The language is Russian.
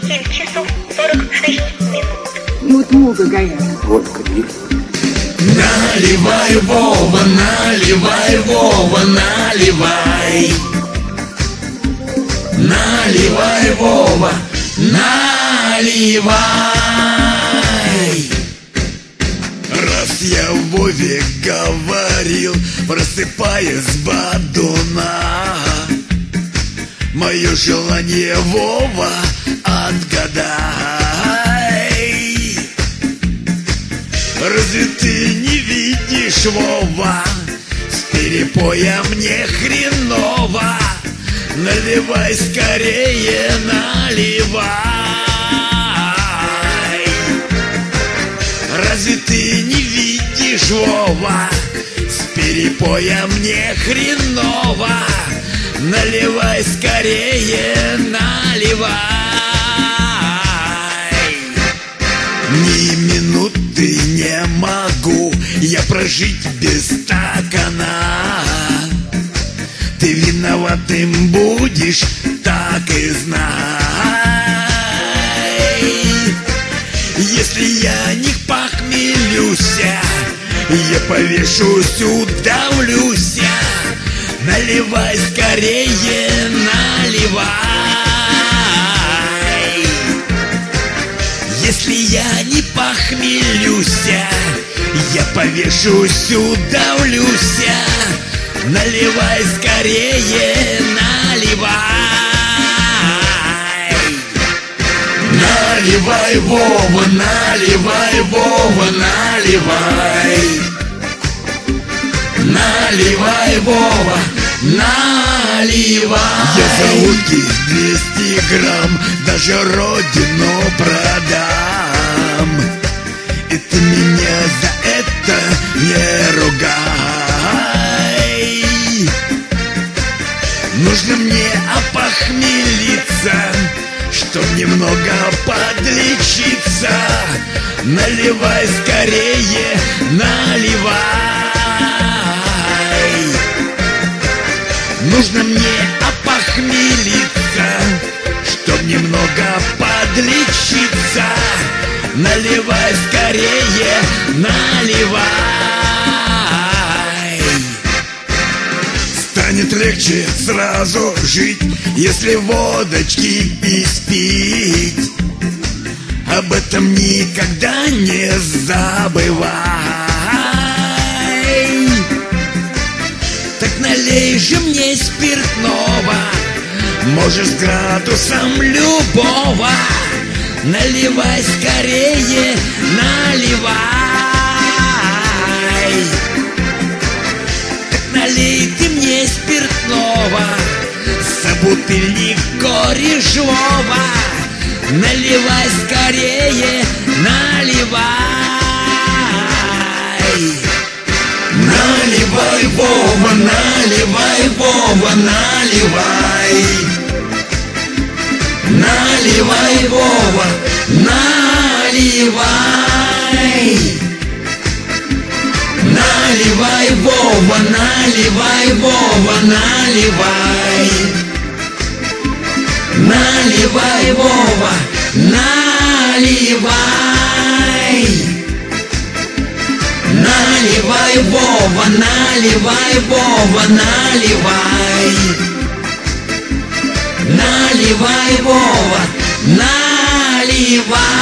7 часов 46 минут. Ну, это много, Гая. Водка пить. Наливай, Вова, наливай, Вова, наливай. Наливай, Вова, наливай. Раз я Вове говорил, просыпаясь с бодуна, мое желание, Вова, отгадай. Разве ты не видишь, Вова, с перепоя мне хреново? Наливай скорее, наливай. Разве ты не видишь, Вова, с перепоя мне хреново? Наливай скорее, наливай. Ни минуты не могу я прожить без стакана. Ты виноватым будешь, так и знай. Если я не похмелюся, я повешусь, удавлюся. Наливай скорее, наливай. Если я не похмелюся, я повешусь, удавлюся. Наливай скорее, наливай. Наливай, Вова, наливай, Вова, наливай. Наливай, Вова, наливай. Я за утки 200 грамм даже родину продам. И ты меня за это не ругай. Нужно мне опохмелиться, чтоб немного подлечиться. Наливай скорее, наливай. Нужно мне опохмелиться, чтоб немного подлечиться. Наливай скорее, наливай. Станет легче сразу жить, если водочки испить. Об этом никогда не забывай. Так налей же мне спиртного, можешь с градусом любого. Наливай скорее, наливай. Так налей ты мне спиртного, собутыльник корешного. Наливай скорее, наливай. Наливай, Вова, наливай, Вова, наливай. Наливай, Вова, наливай. Наливай, Вова, наливай, Вова, наливай. Наливай, Вова, наливай. Наливай, Вова, наливай, Вова, наливай. Наливай, Вова, наливай.